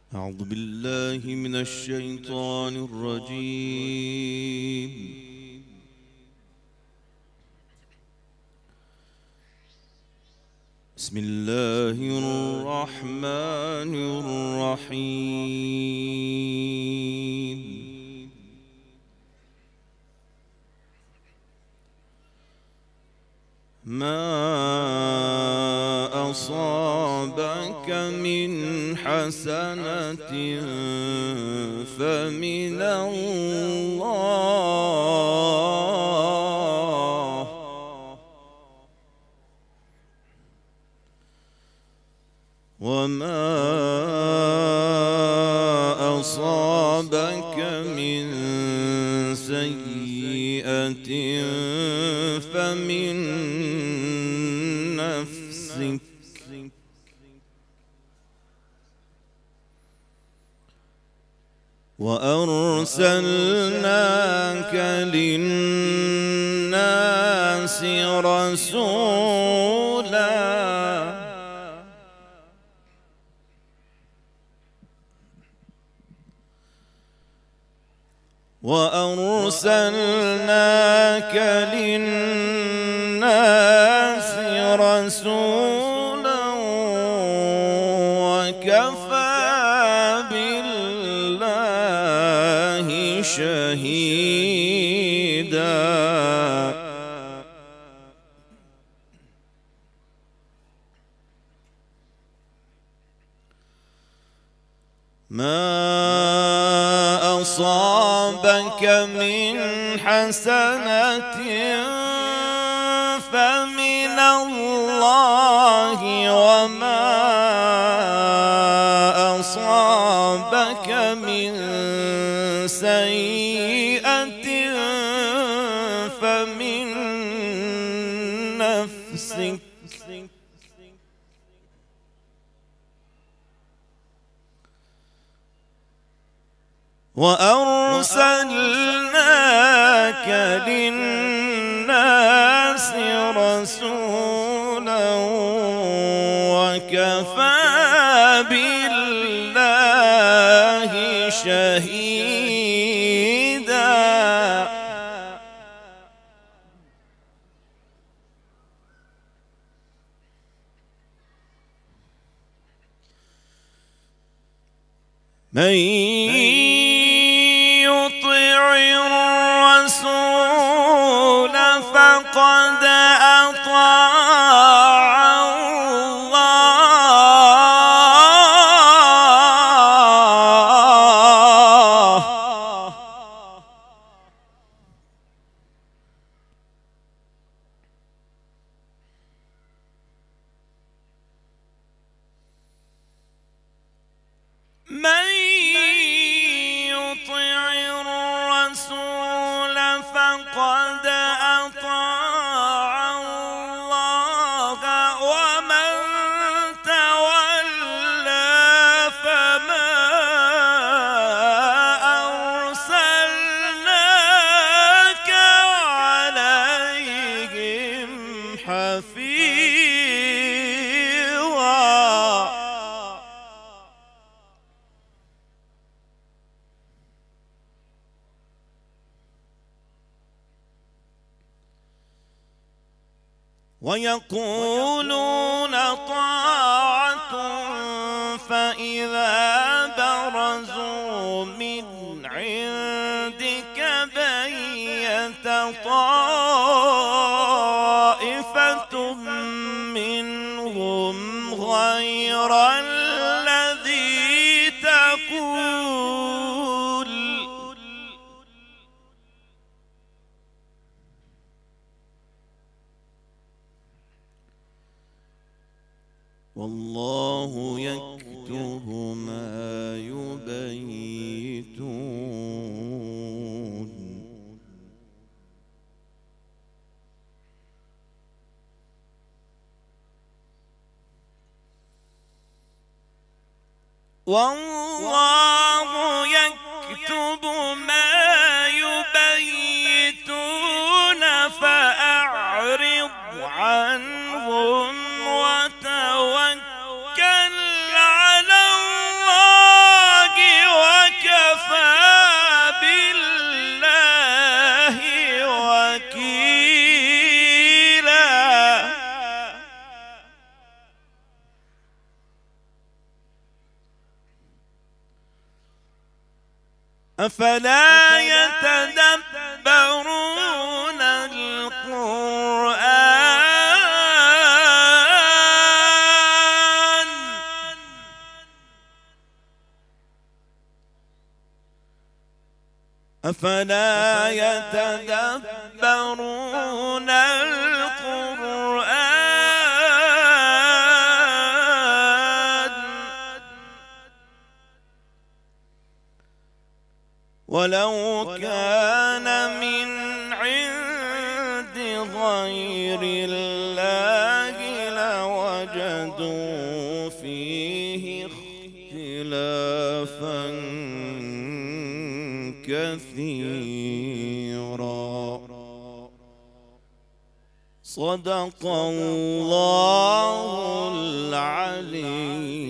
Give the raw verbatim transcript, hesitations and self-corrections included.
أعوذ بالله من الشيطان الرجيم. بسم الله الرحمن الرحيم. ما أصابك من حسنة فمن الله، وما أصابك من سيئة فمن نفسك، وأرسلناك للناس رسولا وأرسلناك للناس رسولا وكفى بالله شهيدا. ما أصابك من حسنة فمن الله، وما أصابك من سيئة فمن نفسك، وأرسلناك للناس رسولا وكفى بالله شهيدا. من يطع الرسول فقد أطاع الله، من يطع الرسول فقد أطاع الله، ومن تولى فما أرسلناك عليهم حفيظا. ويقولون طاعة فإذا برزوا من عندك بيت طائفة منهم غير الذي تقول، والله يكتب ما يبيتون. والله يكتب ما يبيتون فأعرض عنهم وتوكل على الله، أفلا يتدبرون القرآن أفلا يتدبرون القرآن ولو كان من عند غير الله لوجدوا فيه اختلافا كثيرا. صدق الله العلي